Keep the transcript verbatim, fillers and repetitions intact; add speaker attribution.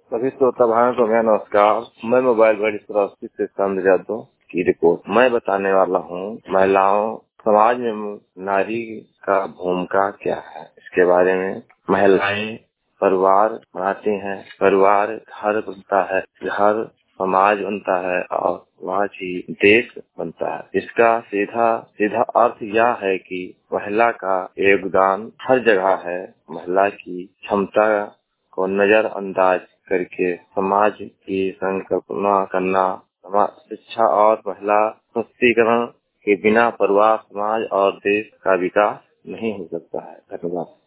Speaker 1: सभी श्रोता भाइयों को मेरा नमस्कार। मैं मोबाइल बड़ी सुरक्षित से चंद्र यादव की रिपोर्ट मैं बताने वाला हूँ। महिलाओं समाज में नारी का भूमिका क्या है, इसके बारे में। महिलाएं परिवार बनाती हैं, परिवार घर बनता है, घर समाज बनता है और समाज ही देश बनता है। इसका सीधा सीधा अर्थ यह है कि महिला का योगदान हर जगह है। महिला की क्षमता को नजरअंदाज करके समाज की संकल्पना करना, समाज शिक्षा और महिला सशक्तिकरण के बिना परिवार, समाज और देश का विकास नहीं हो सकता है। धन्यवाद।